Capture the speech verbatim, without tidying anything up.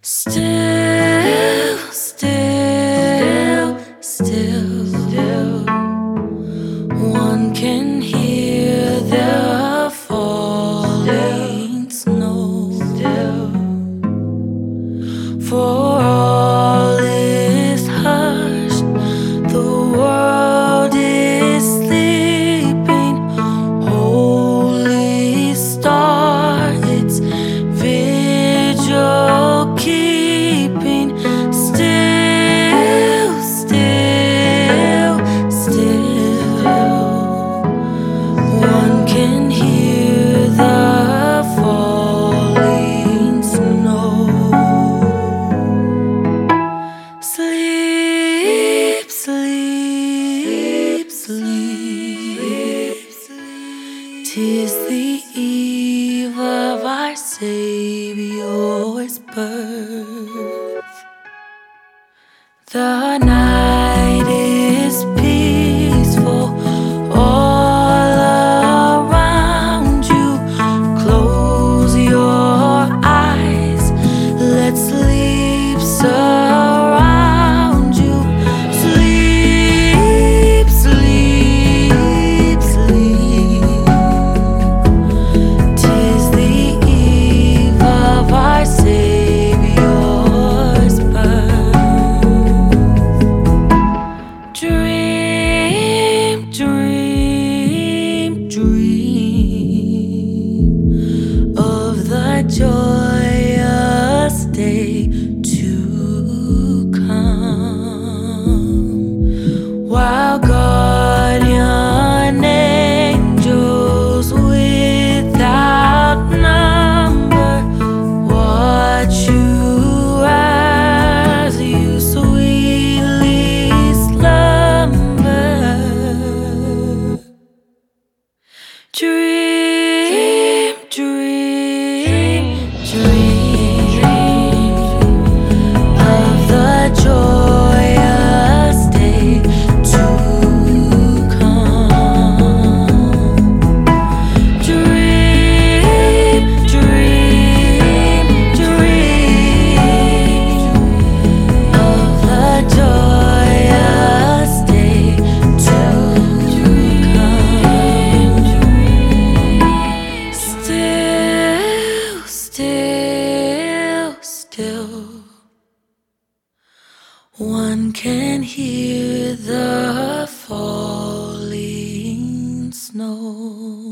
Still, still, still, still, one can hear the falling snow. Still, for all is hushed, the world is sleeping. Holy star, its vigil keeping. Still, still, still, one can hear the falling snow. Sleep, sleep, sleep, 'tis the eve of our Savior's birth. The night is peaceful all around you. Close your eyes, let sleep surround you. Sleep, sleep, sleep, 'tis the eve of our Savior's birth. Dream, dream, dream of the joyous day to come, while guardian angels without number watch you as you sweetly slumber. Dream, dream, dream of the joyous day to come. Dream, dream, dream of the joyous day to come. Still, still, still, one can hear the falling snow.